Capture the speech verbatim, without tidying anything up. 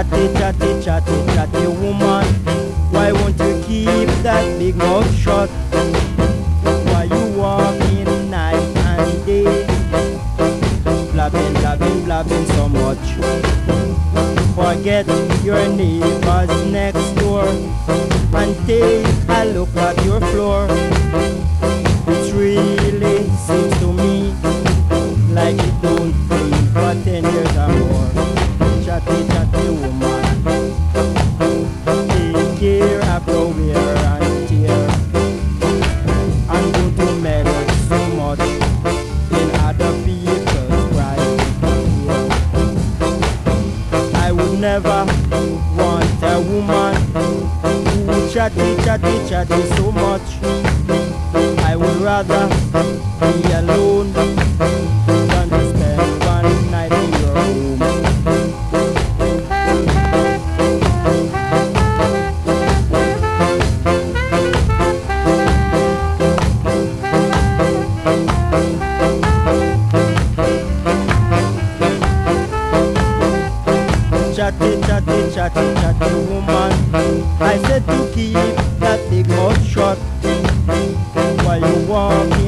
Chatty, chatty, chatty, chatty woman, why won't you keep that big mouth shut? Why you walking night and day, blabbing, blabbing, blabbing so much? Forget your neighbors next door and take a look at your floor. It really seems to me like it don't clean for ten years or more. Chatty, chatty woman, take care of your wear and tear, and don't to meddle so much in other people's private here. I would never want a woman who chatty, chatty, chatty so much. I would rather be alone than to spend one night in your home. Chatty, chatty, chatty, chatty woman, I said to keep that big mouth shut while you walk